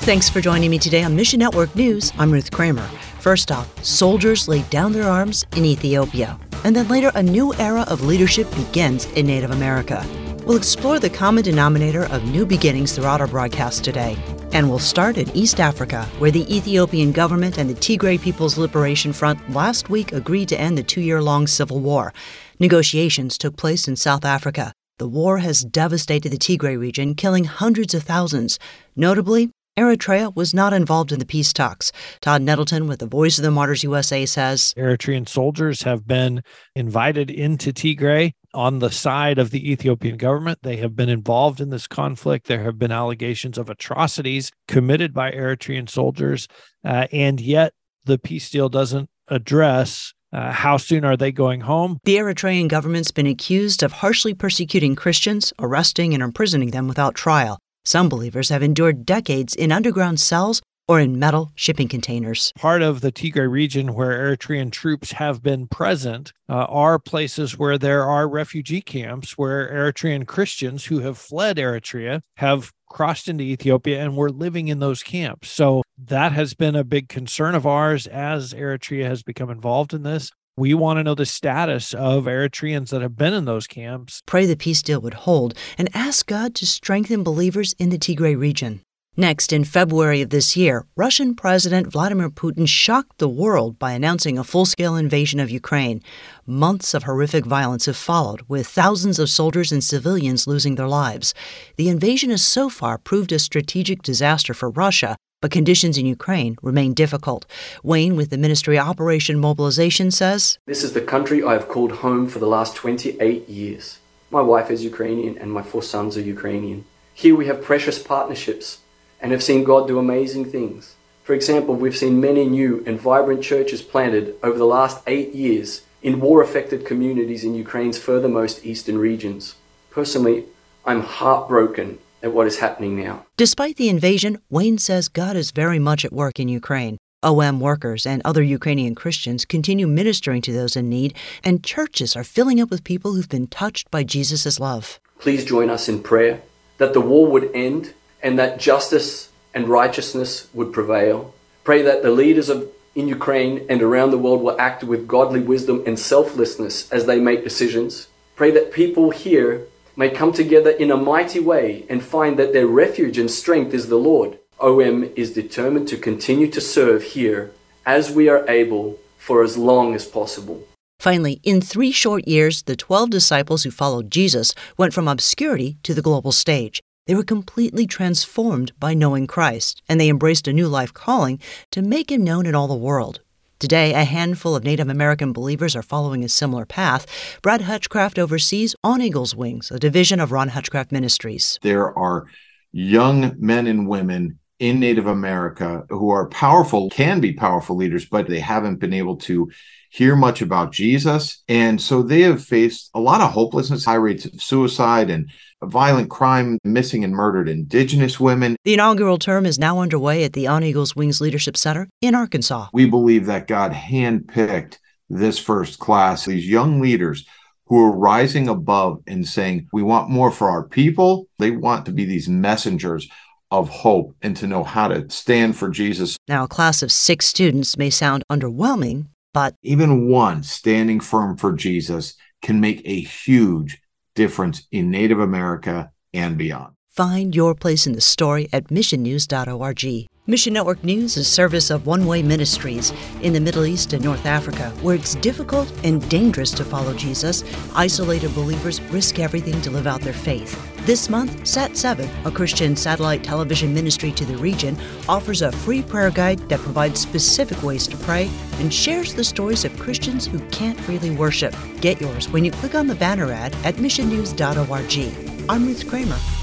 Thanks for joining me today on Mission Network News. I'm Ruth Kramer. First off, soldiers laid down their arms in Ethiopia. And then later, a new era of leadership begins in Native America. We'll explore the common denominator of new beginnings throughout our broadcast today. And we'll start in East Africa, where the Ethiopian government and the Tigray People's Liberation Front last week agreed to end the 2-year-long civil war. Negotiations took place in South Africa. The war has devastated the Tigray region, killing hundreds of thousands. Notably, Eritrea was not involved in the peace talks. Todd Nettleton with the Voice of the Martyrs USA says, Eritrean soldiers have been invited into Tigray on the side of the Ethiopian government. They have been involved in this conflict. There have been allegations of atrocities committed by Eritrean soldiers, and yet the peace deal doesn't address how soon are they going home. The Eritrean government's been accused of harshly persecuting Christians, arresting and imprisoning them without trial. Some believers have endured decades in underground cells or in metal shipping containers. Part of the Tigray region where Eritrean troops have been present are places where there are refugee camps where Eritrean Christians who have fled Eritrea have crossed into Ethiopia and were living in those camps. So that has been a big concern of ours as Eritrea has become involved in this. We want to know the status of Eritreans that have been in those camps. Pray the peace deal would hold and ask God to strengthen believers in the Tigray region. Next, in February of this year, Russian President Vladimir Putin shocked the world by announcing a full-scale invasion of Ukraine. Months of horrific violence have followed, with thousands of soldiers and civilians losing their lives. The invasion has so far proved a strategic disaster for Russia, but conditions in Ukraine remain difficult. Wayne with the Ministry Operation Mobilization says, This is the country I have called home for the last 28 years. My wife is Ukrainian and my 4 sons are Ukrainian. Here we have precious partnerships and have seen God do amazing things. For example, we've seen many new and vibrant churches planted over the last 8 years in war-affected communities in Ukraine's furthermost eastern regions. Personally, I'm heartbroken at what is happening now. Despite the invasion, Wayne says God is very much at work in Ukraine. OM workers and other Ukrainian Christians continue ministering to those in need, and churches are filling up with people who've been touched by Jesus' love. Please join us in prayer that the war would end and that justice and righteousness would prevail. Pray that the leaders in Ukraine and around the world will act with godly wisdom and selflessness as they make decisions. Pray that people here may come together in a mighty way and find that their refuge and strength is the Lord. OM is determined to continue to serve here as we are able for as long as possible. Finally, in 3 short years, the 12 disciples who followed Jesus went from obscurity to the global stage. They were completely transformed by knowing Christ, and they embraced a new life calling to make him known in all the world. Today, a handful of Native American believers are following a similar path. Brad Hutchcraft oversees On Eagle's Wings, a division of Ron Hutchcraft Ministries. There are young men and women in Native America who are powerful, can be powerful leaders, but they haven't been able to hear much about Jesus. And so they have faced a lot of hopelessness, high rates of suicide and violent crime, missing and murdered Indigenous women. The inaugural term is now underway at the On Eagle's Wings Leadership Center in Arkansas. We believe that God handpicked this first class, these young leaders who are rising above and saying, we want more for our people. They want to be these messengers of hope and to know how to stand for Jesus. Now, a class of 6 students may sound underwhelming, but even one standing firm for Jesus can make a huge difference in Native America and beyond. Find your place in the story at missionnews.org. Mission Network News is service of One Way Ministries in the Middle East and North Africa, where it's difficult and dangerous to follow Jesus. Isolated believers risk everything to live out their faith. This month, Sat7, a Christian satellite television ministry to the region, offers a free prayer guide that provides specific ways to pray and shares the stories of Christians who can't freely worship. Get yours when you click on the banner ad at missionnews.org. I'm Ruth Kramer.